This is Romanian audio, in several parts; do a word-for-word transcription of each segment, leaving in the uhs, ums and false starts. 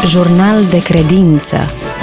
Jurnal de credință.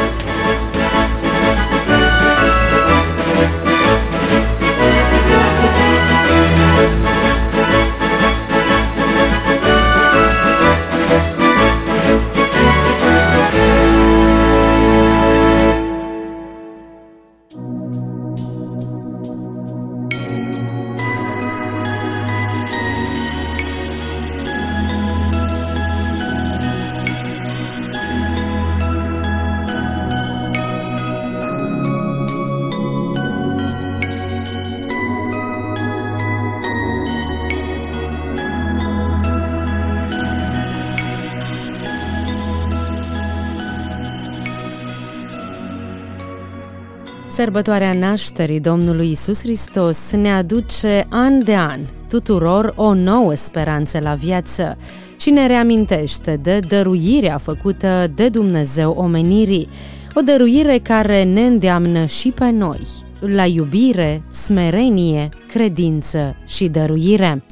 Sărbătoarea nașterii Domnului Iisus Hristos ne aduce an de an tuturor o nouă speranță la viață și ne reamintește de dăruirea făcută de Dumnezeu omenirii, o dăruire care ne îndeamnă și pe noi la iubire, smerenie, credință și dăruire.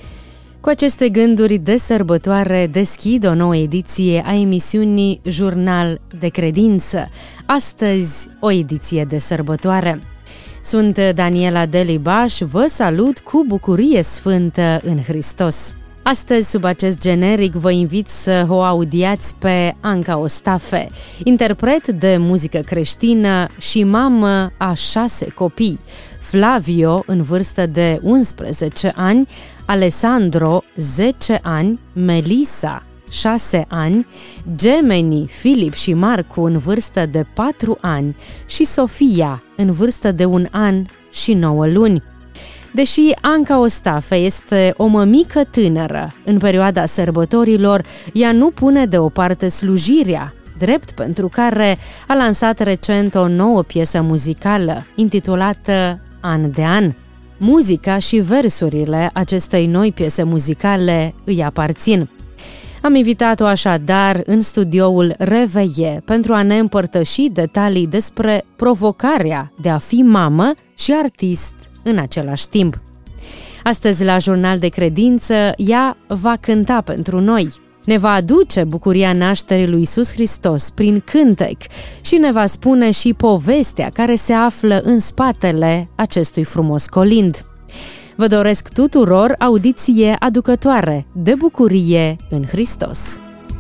Cu aceste gânduri de sărbătoare deschid o nouă ediție a emisiunii Jurnal de credință. Astăzi o ediție de sărbătoare. Sunt Daniela Delibaș, vă salut cu bucurie sfântă în Hristos. Astăzi, sub acest generic, vă invit să o audiați pe Anca Ostafe, interpret de muzică creștină și mamă a șase copii: Flavio, în vârstă de unsprezece ani, Alessandro, zece ani, Melissa, șase ani, gemenii Filip și Marcu, în vârstă de patru ani, și Sofia, în vârstă de un an și nouă luni. Deși Anca Ostafe este o mămică tânără, în perioada sărbătorilor, ea nu pune deoparte slujirea, drept pentru care a lansat recent o nouă piesă muzicală, intitulată An de an. Muzica și versurile acestei noi piese muzicale îi aparțin. Am invitat-o așadar în studioul Reveie pentru a ne împărtăși detalii despre provocarea de a fi mamă și artist în același timp. Astăzi, la Jurnal de credință, ea va cânta pentru noi. Ne va aduce bucuria nașterii lui Iisus Hristos prin cântec și ne va spune și povestea care se află în spatele acestui frumos colind. Vă doresc tuturor audiție aducătoare de bucurie în Hristos.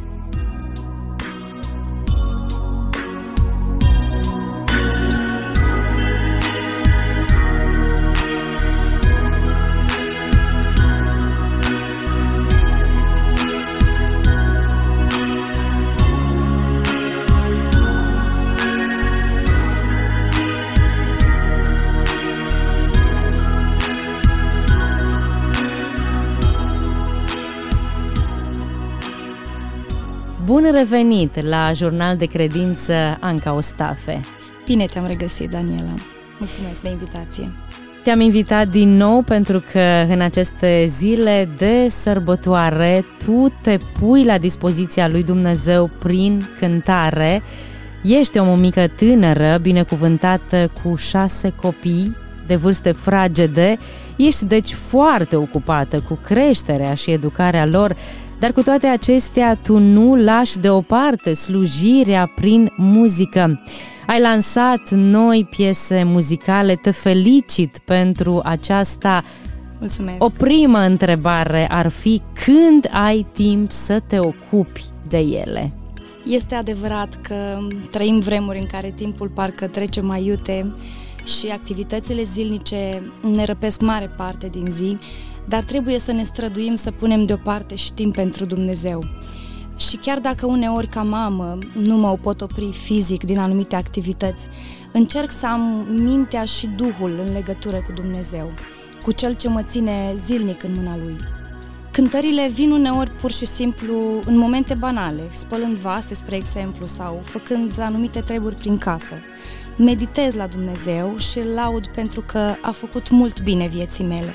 Bun revenit la Jurnal de credință, Anca Ostafe. Bine te-am regăsit, Daniela. Mulțumesc de invitație. Te-am invitat din nou pentru că în aceste zile de sărbătoare tu te pui la dispoziția lui Dumnezeu prin cântare. Ești o mămică tânără, binecuvântată cu șase copii de vârste fragede. Ești deci foarte ocupată cu creșterea și educarea lor, dar cu toate acestea tu nu lași deoparte slujirea prin muzică. Ai lansat noi piese muzicale, te felicit pentru aceasta. Mulțumesc. O primă întrebare ar fi: când ai timp să te ocupi de ele? Este adevărat că trăim vremuri în care timpul parcă trece mai iute și activitățile zilnice ne răpesc mare parte din zi, dar trebuie să ne străduim să punem deoparte și timp pentru Dumnezeu. Și chiar dacă uneori ca mamă nu mă pot opri fizic din anumite activități, încerc să am mintea și Duhul în legătură cu Dumnezeu, cu Cel ce mă ține zilnic în mâna Lui. Cântările vin uneori pur și simplu în momente banale, spălând vase, spre exemplu, sau făcând anumite treburi prin casă. Meditez la Dumnezeu și îl laud pentru că a făcut mult bine vieții mele.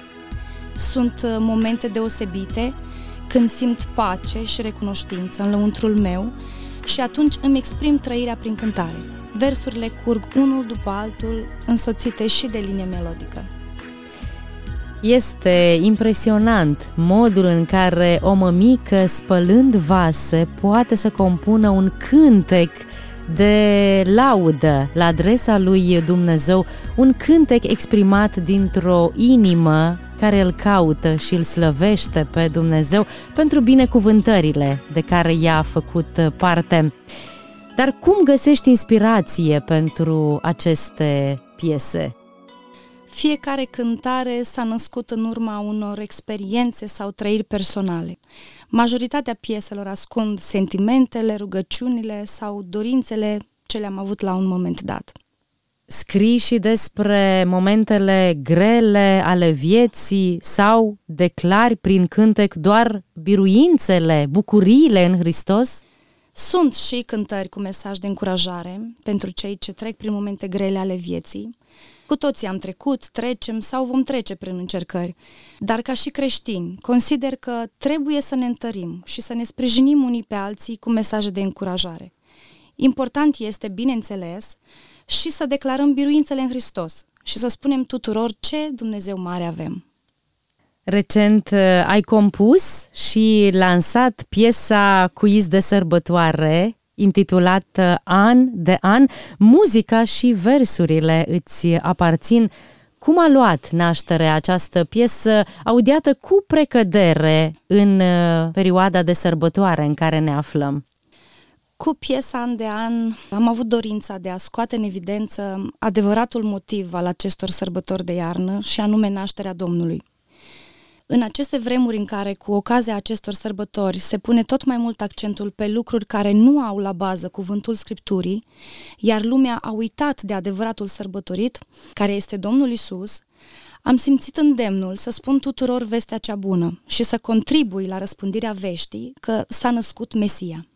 Sunt momente deosebite când simt pace și recunoștință în lăuntrul meu și atunci îmi exprim trăirea prin cântare. Versurile curg unul după altul, însoțite și de linie melodică. Este impresionant modul în care o mămică, spălând vase, poate să compună un cântec de laudă la adresa lui Dumnezeu, un cântec exprimat dintr-o inimă care îl caută și îl slăvește pe Dumnezeu pentru binecuvântările de care ea a făcut parte. Dar cum găsești inspirație pentru aceste piese? Fiecare cântare s-a născut în urma unor experiențe sau trăiri personale. Majoritatea pieselor ascund sentimentele, rugăciunile sau dorințele ce le-am avut la un moment dat. Scrii și despre momentele grele ale vieții sau declari prin cântec doar biruințele, bucuriile în Hristos? Sunt și cântări cu mesaj de încurajare pentru cei ce trec prin momente grele ale vieții. Cu toții am trecut, trecem sau vom trece prin încercări, dar ca și creștini consider că trebuie să ne întărim și să ne sprijinim unii pe alții cu mesaje de încurajare. Important este, bineînțeles, și să declarăm biruințele în Hristos și să spunem tuturor ce Dumnezeu mare avem. Recent ai compus și lansat piesa Quiz de sărbătoare, intitulată An de An. Muzica și versurile îți aparțin. Cum a luat naștere această piesă, audiată cu precădere în perioada de sărbătoare în care ne aflăm? Cu piesa An de An am avut dorința de a scoate în evidență adevăratul motiv al acestor sărbători de iarnă, și anume nașterea Domnului. În aceste vremuri în care, cu ocazia acestor sărbători, se pune tot mai mult accentul pe lucruri care nu au la bază cuvântul Scripturii, iar lumea a uitat de adevăratul sărbătorit, care este Domnul Iisus, am simțit îndemnul să spun tuturor vestea cea bună și să contribui la răspândirea veștii că s-a născut Mesia.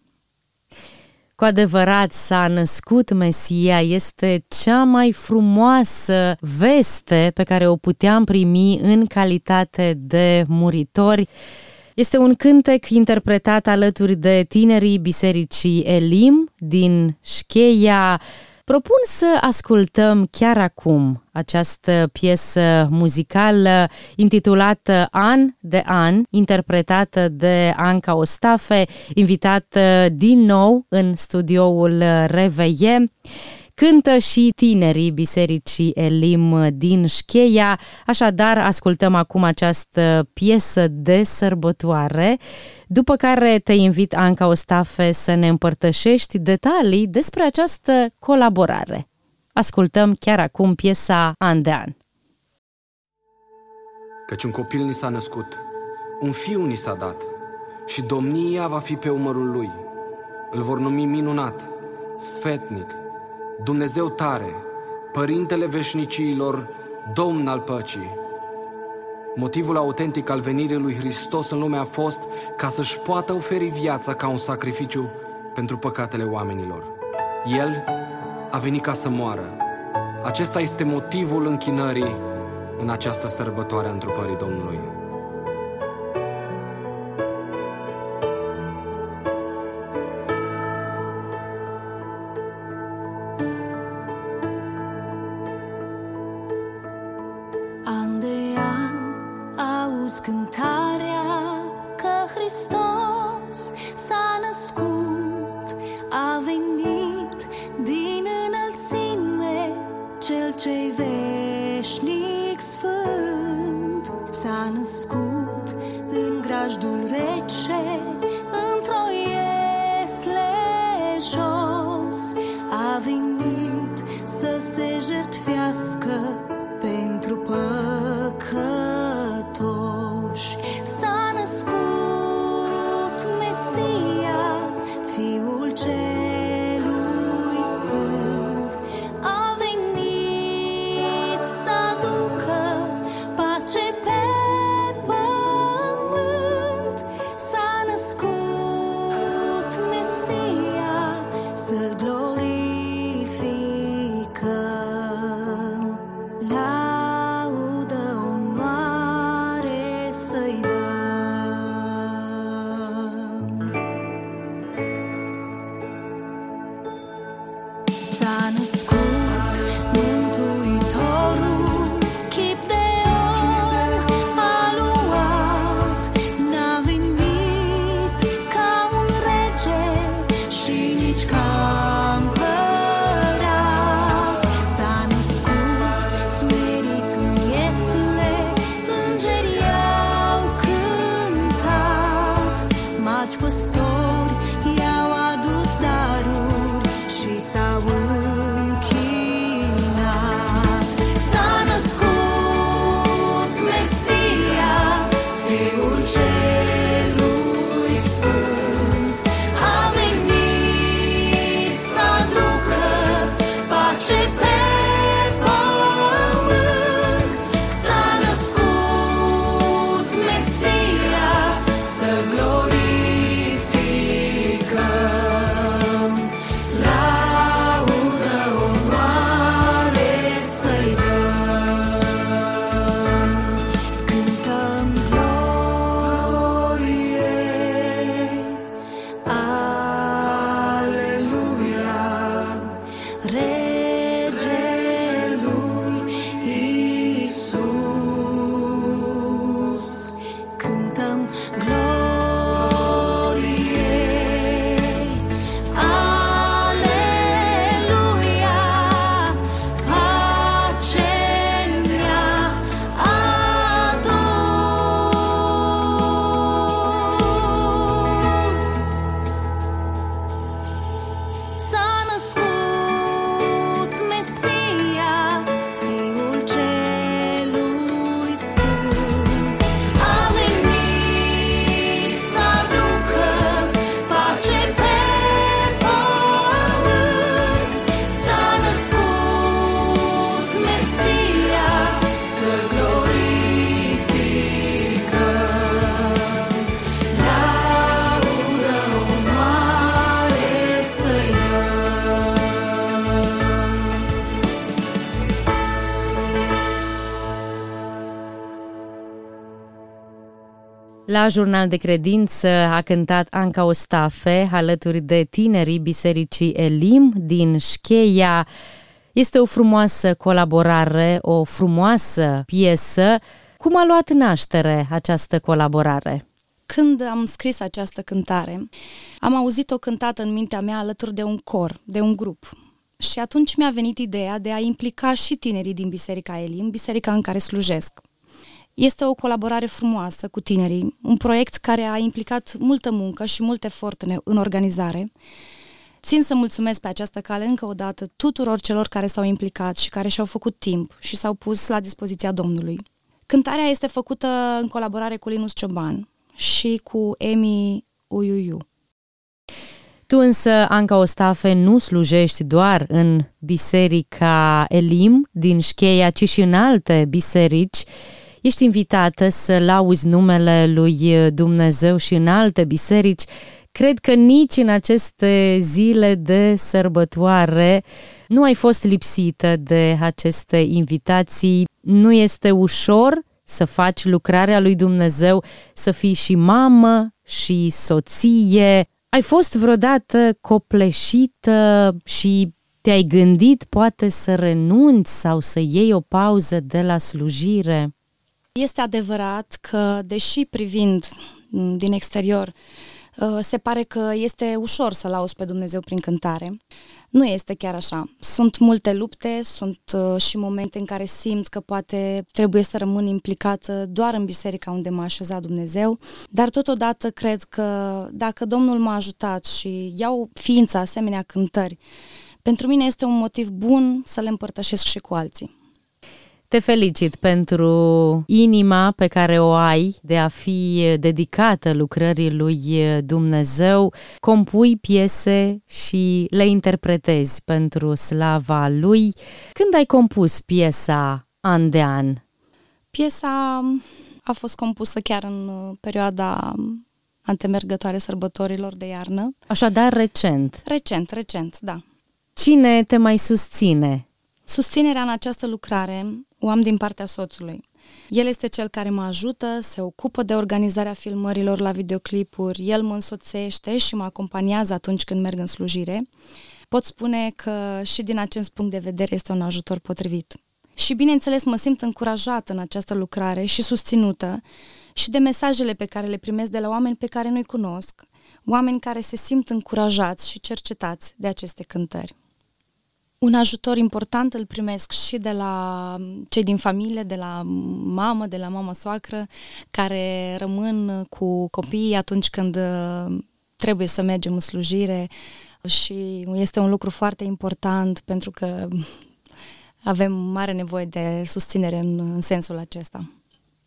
Cu adevărat s-a născut Mesia, este cea mai frumoasă veste pe care o puteam primi în calitate de muritori. Este un cântec interpretat alături de tinerii Bisericii Elim din Șcheia. Propun să ascultăm chiar acum această piesă muzicală intitulată An de An, interpretată de Anca Ostafe, invitată din nou în studioul Reveie. Cântă și tinerii Bisericii Elim din Șcheia, așadar ascultăm acum această piesă de sărbătoare, după care te invit, Anca Ostafe, să ne împărtășești detalii despre această colaborare. Ascultăm chiar acum piesa An de An. Căci un copil ni s-a născut, un fiu ni s-a dat și domnia va fi pe umărul lui. Îl vor numi minunat, sfetnic, Dumnezeu tare, Părintele veșniciilor, Domn al păcii. Motivul autentic al venirii lui Hristos în lume a fost ca să-și poată oferi viața ca un sacrificiu pentru păcatele oamenilor. El a venit ca să moară. Acesta este motivul închinării în această sărbătoare a întrupării Domnului. An de an auzi cântarea că Hristos s-a născut, a venit din înălțime, Cel ce-i veșnic sfânt. S-a născut în grajdul rece, într-o iesle jos, a venit să se jertfească pentru păcătoși. S-a născut Mesia, Fiul Celui Sfânt, a venit să aducă pace pe pământ. S-a născut celui sfânt a venit să aducă pace pe pământ. S-a născut Mesia, să glorificăm, laudă, onoare să-i dăm. Cântăm glorie, aleluia, Regelui Iisus. Cântăm glorie, aleluia, pace ne-a adus. S-a născut Mesia, Fiul celui sfânt, a venit să aducă pace pe pământ. S-a născut Mesia, să glorificăm, laudă, onoare să-i dăm. La Jurnal de Credință a cântat Anca Ostafe alături de tinerii Bisericii Elim din Șcheia. Este o frumoasă colaborare, o frumoasă piesă. Cum a luat naștere această colaborare? Când am scris această cântare, am auzit-o cântată în mintea mea alături de un cor, de un grup. Și atunci mi-a venit ideea de a implica și tinerii din Biserica Elim, biserica în care slujesc. Este o colaborare frumoasă cu tinerii, un proiect care a implicat multă muncă și mult efort în, în organizare. Țin să mulțumesc pe această cale încă o dată tuturor celor care s-au implicat și care și-au făcut timp și s-au pus la dispoziția Domnului. Cântarea este făcută în colaborare cu Linus Cioban și cu Emi Uiuiu. Tu însă, Anca Ostafe, nu slujești doar în Biserica Elim din Șcheia, ci și în alte biserici. Ești invitată să lauzi numele lui Dumnezeu și în alte biserici. Cred că nici în aceste zile de sărbătoare nu ai fost lipsită de aceste invitații. Nu este ușor să faci lucrarea lui Dumnezeu, să fii și mamă și soție. Ai fost vreodată copleșită și te-ai gândit poate să renunți sau să iei o pauză de la slujire? Este adevărat că, deși privind din exterior, se pare că este ușor să lauzi pe Dumnezeu prin cântare, nu este chiar așa. Sunt multe lupte, sunt și momente în care simt că poate trebuie să rămân implicată doar în biserica unde m-a așezat Dumnezeu, dar totodată cred că dacă Domnul m-a ajutat și iau ființa asemenea cântări, pentru mine este un motiv bun să le împărtășesc și cu alții. Te felicit pentru inima pe care o ai de a fi dedicată lucrării lui Dumnezeu. Compui piese și le interpretezi pentru slava lui. Când ai compus piesa An de An? Piesa a fost compusă chiar în perioada antemergătoare sărbătorilor de iarnă. Așadar, recent. Recent, recent, da. Cine te mai susține? Susținerea în această lucrare o am din partea soțului. El este cel care mă ajută, se ocupă de organizarea filmărilor la videoclipuri, el mă însoțește și mă acompaniază atunci când merg în slujire. Pot spune că și din acest punct de vedere este un ajutor potrivit. Și bineînțeles mă simt încurajată în această lucrare și susținută și de mesajele pe care le primesc de la oameni pe care nu-i cunosc, oameni care se simt încurajați și cercetați de aceste cântări. Un ajutor important îl primesc și de la cei din familie, de la mamă, de la mama soacră, care rămân cu copiii atunci când trebuie să mergem în slujire și este un lucru foarte important pentru că avem mare nevoie de susținere în, în sensul acesta.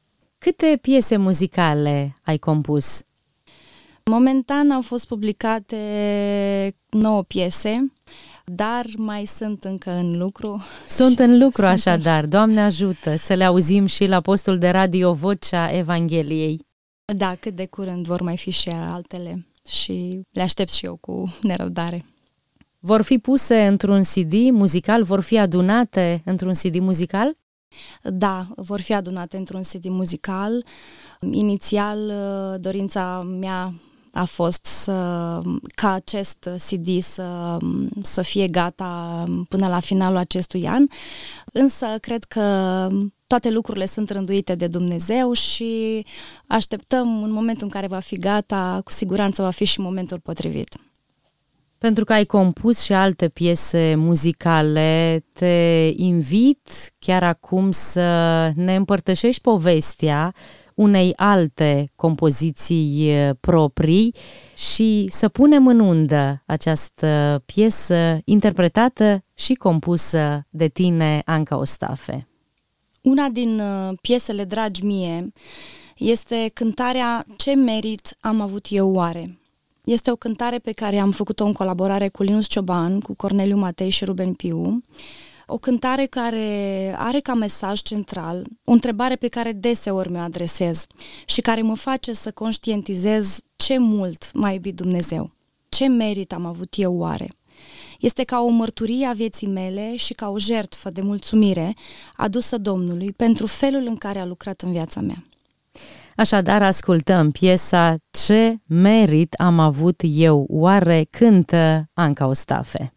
Câte piese muzicale ai compus? Momentan au fost publicate nouă piese, dar mai sunt încă în lucru. Sunt în lucru așadar, Doamne ajută să le auzim și la postul de radio Vocea Evangheliei. Da, cât de curând vor mai fi și altele și le aștept și eu cu nerăbdare. Vor fi puse într-un C D muzical? Vor fi adunate într-un C D muzical? Da, vor fi adunate într-un C D muzical. Inițial, dorința mea a fost să, ca acest C D să, să fie gata până la finalul acestui an, însă cred că toate lucrurile sunt rânduite de Dumnezeu și așteptăm în momentul în care va fi gata, cu siguranță va fi și momentul potrivit. Pentru că ai compus și alte piese muzicale, te invit chiar acum să ne împărtășești povestea unei alte compoziții proprii și să punem în undă această piesă interpretată și compusă de tine, Anca Ostafe. Una din piesele dragi mie este cântarea Ce merit am avut eu oare? Este o cântare pe care am făcut-o în colaborare cu Linus Cioban, cu Corneliu Matei și Ruben Piu. O cântare care are ca mesaj central o întrebare pe care deseori mi-o adresez și care mă face să conștientizez ce mult m-a iubit Dumnezeu. Ce merit am avut eu oare? Este ca o mărturie a vieții mele și ca o jertfă de mulțumire adusă Domnului pentru felul în care a lucrat în viața mea. Așadar, ascultăm piesa Ce merit am avut eu oare, cântă Anca Ostafe.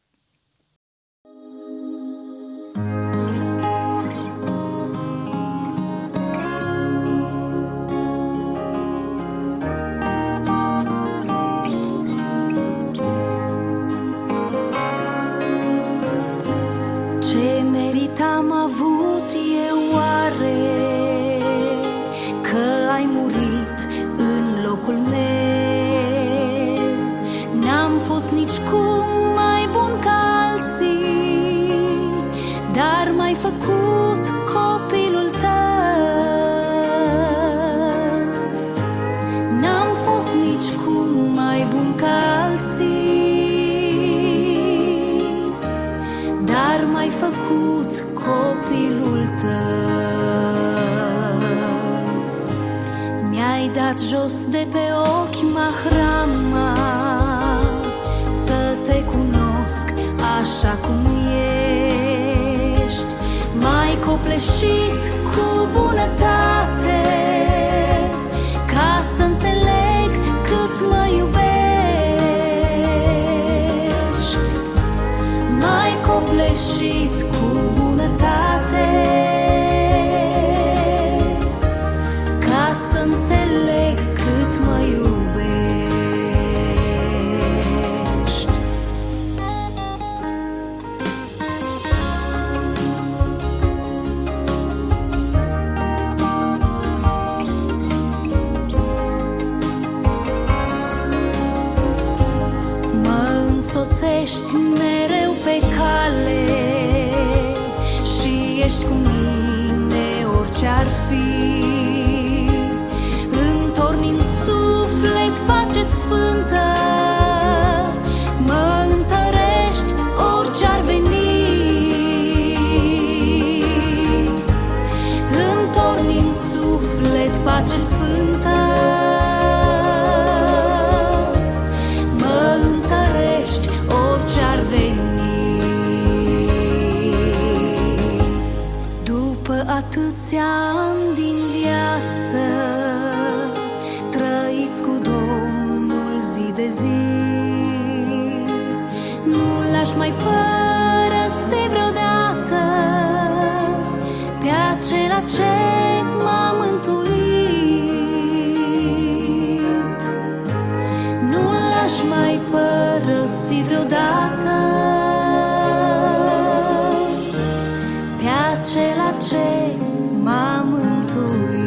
Ce merit am avut eu oare, că ai murit în locul meu? N-am fost nici cum mai bun ca alții, dar m-ai făcut copilul tău. N-am fost nici cum mai bun ca alții, dar m-ai făcut copilul tău. Mi-ai dat jos de pe ochi mahrama, să te cunosc așa cum ești. M-ai copleșit cu bunătate, ca să înțeleg cât mă iubești. M-ai copleșit cu bunătate, ca să înțeleg cât mă iubești. Mă însoțești mereu pe cale și ești cu mine orice ar fi. Întorni în suflet pace sfântă, mă întărești orice ar veni. Întorni în suflet pace sfântă, mă întărești orice ar veni. După atâția ani din viață, trăiți cu Domnul zi de zi, nu l-aș mai părăsi vreodată pe acela ce m-a mântuit. Nu l-aș mai părăsi vreodată pe acela ce m-a mântuit.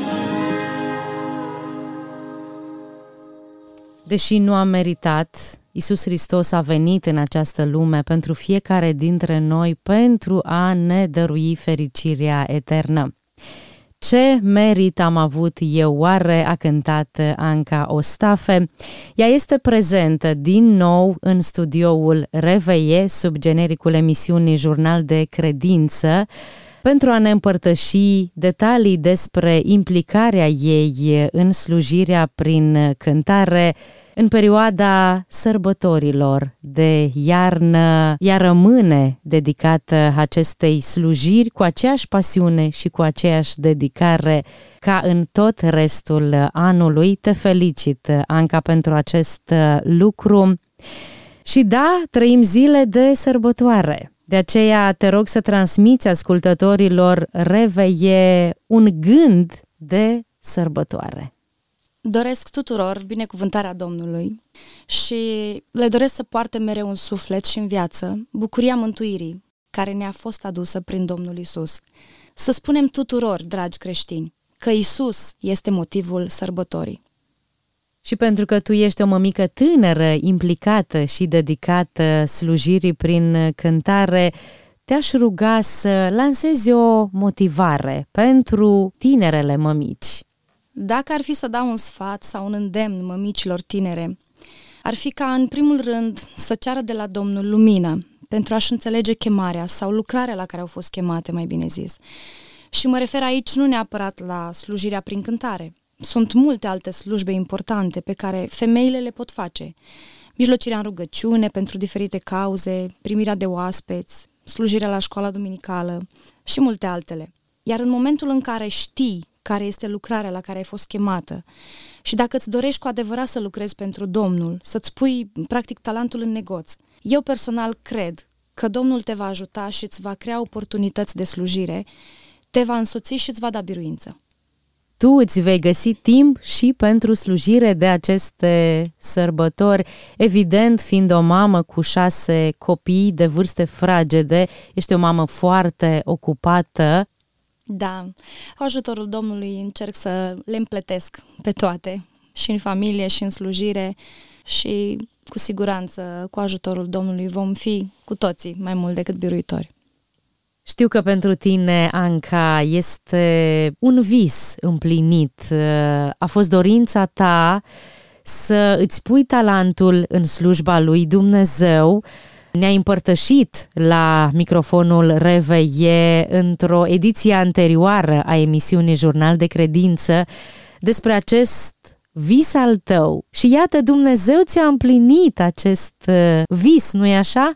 Deși nu am meritat, Iisus Hristos a venit în această lume pentru fiecare dintre noi pentru a ne dărui fericirea eternă. Ce merit am avut eu oare, a cântat Anca Ostafe. Ea este prezentă din nou în studioul Reveie, sub genericul emisiunii Jurnal de Credință, pentru a ne împărtăși detalii despre implicarea ei în slujirea prin cântare în perioada sărbătorilor de iarnă. Ea rămâne dedicată acestei slujiri cu aceeași pasiune și cu aceeași dedicare ca în tot restul anului. Te felicit, Anca, pentru acest lucru. Și da, trăim zile de sărbătoare. De aceea te rog să transmiți ascultătorilor Reveie un gând de sărbătoare. Doresc tuturor binecuvântarea Domnului și le doresc să poarte mereu în suflet și în viață bucuria mântuirii care ne-a fost adusă prin Domnul Iisus. Să spunem tuturor, dragi creștini, că Iisus este motivul sărbătorii. Și pentru că tu ești o mămică tânără, implicată și dedicată slujirii prin cântare, te-aș ruga să lansezi o motivare pentru tinerele mămici. Dacă ar fi să dau un sfat sau un îndemn mămicilor tinere, ar fi ca în primul rând să ceară de la Domnul lumină pentru a-și înțelege chemarea sau lucrarea la care au fost chemate, mai bine zis. Și mă refer aici nu neapărat la slujirea prin cântare. Sunt multe alte slujbe importante pe care femeile le pot face. Mijlocirea în rugăciune pentru diferite cauze, primirea de oaspeți, slujirea la școala duminicală și multe altele. Iar în momentul în care știi care este lucrarea la care ai fost chemată și dacă îți dorești cu adevărat să lucrezi pentru Domnul, să-ți pui practic talentul în negoț, eu personal cred că Domnul te va ajuta și îți va crea oportunități de slujire, te va însoți și îți va da biruință. Tu îți vei găsi timp și pentru slujire de aceste sărbători. Evident, fiind o mamă cu șase copii de vârste fragede, ești o mamă foarte ocupată. Da, cu ajutorul Domnului încerc să le împletesc pe toate, și în familie, și în slujire, și cu siguranță cu ajutorul Domnului vom fi cu toții mai mult decât biruitori. Știu că pentru tine, Anca, este un vis împlinit. A fost dorința ta să îți pui talentul în slujba lui Dumnezeu. Ne-ai împărtășit la microfonul Reveie într-o ediție anterioară a emisiunii Jurnal de Credință despre acest vis al tău. Și iată, Dumnezeu ți-a împlinit acest vis, nu-i așa?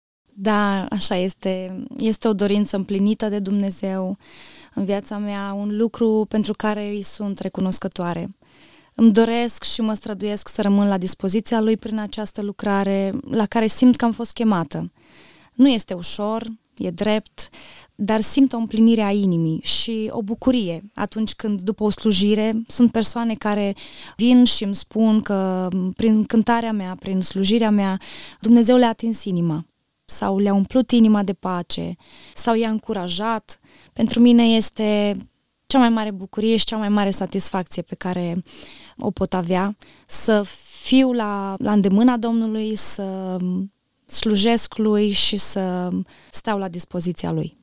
Da, așa este. Este o dorință împlinită de Dumnezeu în viața mea, un lucru pentru care îi sunt recunoscătoare. Îmi doresc și mă străduiesc să rămân la dispoziția Lui prin această lucrare la care simt că am fost chemată. Nu este ușor, e drept, dar simt o împlinire a inimii și o bucurie atunci când, după o slujire, sunt persoane care vin și îmi spun că prin cântarea mea, prin slujirea mea, Dumnezeu le-a atins inima sau le-a umplut inima de pace sau i-a încurajat. Pentru mine este cea mai mare bucurie și cea mai mare satisfacție pe care o pot avea, să fiu la, la îndemâna Domnului, să slujesc Lui și să stau la dispoziția Lui.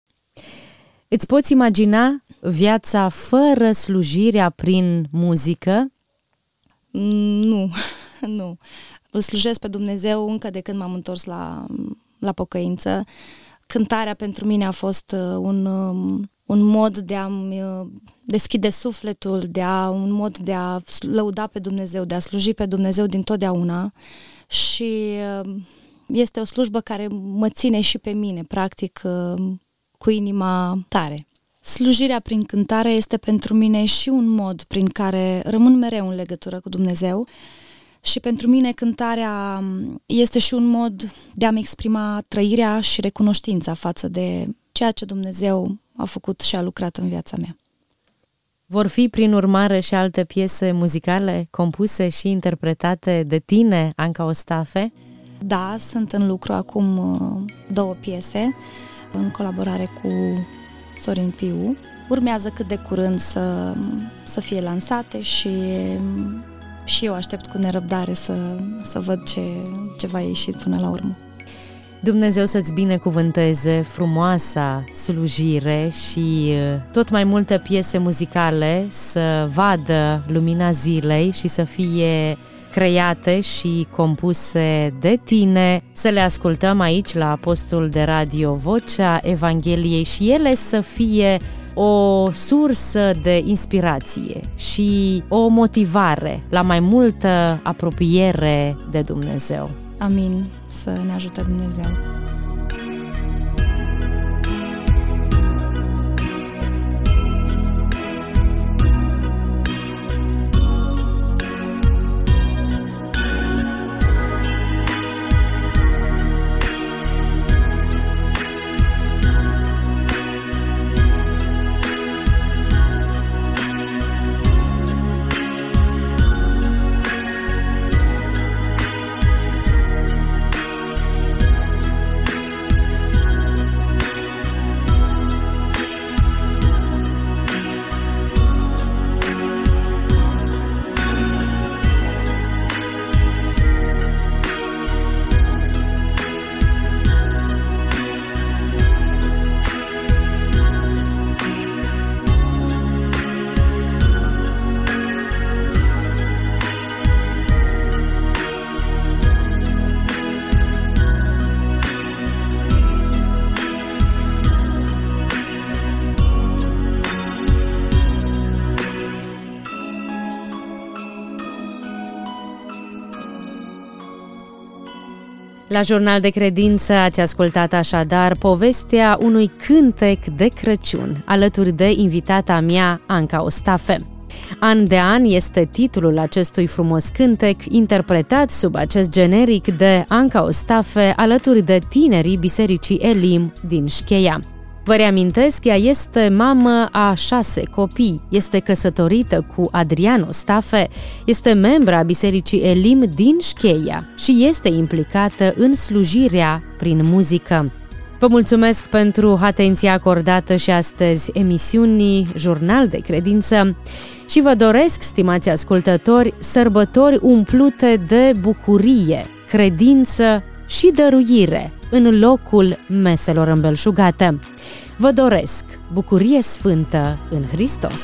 Îți poți imagina viața fără slujirea prin muzică? Nu, nu. Îl slujesc pe Dumnezeu încă de când m-am întors la, la pocăință. Cântarea pentru mine a fost un, un mod de a-mi deschide sufletul, de a, un mod de a lăuda pe Dumnezeu, de a sluji pe Dumnezeu dintotdeauna și este o slujbă care mă ține și pe mine, practic, cu inima tare. Slujirea prin cântare este pentru mine și un mod prin care rămân mereu în legătură cu Dumnezeu și pentru mine cântarea este și un mod de a-mi exprima trăirea și recunoștința față de ceea ce Dumnezeu a făcut și a lucrat în viața mea. Vor fi, prin urmare, și alte piese muzicale compuse și interpretate de tine, Anca Ostafe? Da, sunt în lucru acum două piese în colaborare cu Sorin Piu. Urmează cât de curând să, să fie lansate și și eu aștept cu nerăbdare să, să văd ce, ce va ieși până la urmă. Dumnezeu să-ți binecuvânteze frumoasa slujire și tot mai multe piese muzicale să vadă lumina zilei și să fie create și compuse de tine, să le ascultăm aici la postul de radio Vocea Evangheliei și ele să fie o sursă de inspirație și o motivare la mai multă apropiere de Dumnezeu. Amin, să ne ajute Dumnezeu. La Jurnal de Credință ați ascultat așadar povestea unui cântec de Crăciun, alături de invitata mea, Anca Ostafe. An de an este titlul acestui frumos cântec, interpretat sub acest generic de Anca Ostafe, alături de tinerii Bisericii Elim din Șcheia. Vă reamintesc, ea este mamă a șase copii, este căsătorită cu Adrian Ostafe, este membra a Bisericii Elim din Șcheia și este implicată în slujirea prin muzică. Vă mulțumesc pentru atenția acordată și astăzi emisiunii Jurnal de Credință și vă doresc, stimați ascultători, sărbători umplute de bucurie, credință și dăruire în locul meselor îmbelșugate. Vă doresc bucurie sfântă în Hristos!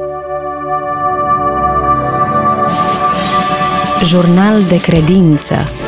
Jurnal de Credință